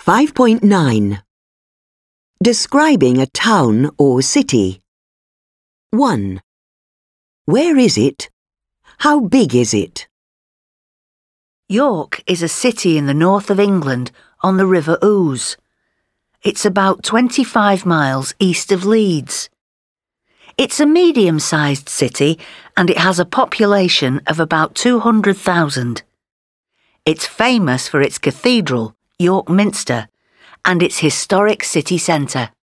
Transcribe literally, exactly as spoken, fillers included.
five point nine. Describing a town or city. one. Where is it? How big is it? York is a city in the north of England on the River Ouse. It's about twenty-five miles east of Leeds. It's a medium-sized city and it has a population of about two hundred thousand. It's famous for its cathedral, York Minster, and its historic city centre.